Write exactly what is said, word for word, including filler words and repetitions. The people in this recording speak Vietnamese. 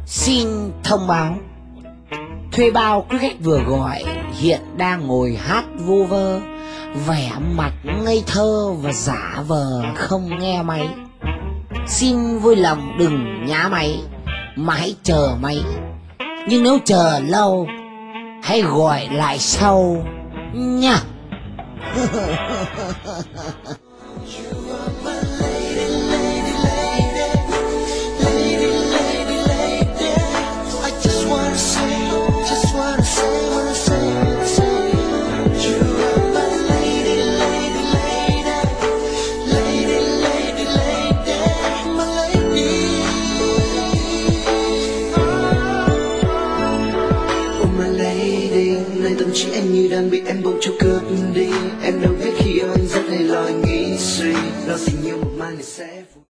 Xin thông báo, thuê bao quý khách vừa gọi hiện đang ngồi hát vu vơ, vẻ mặt ngây thơ và giả vờ không nghe máy. Xin vui lòng đừng nhá máy, mà hãy chờ máy. Nhưng nếu chờ lâu, hãy gọi lại sau nha.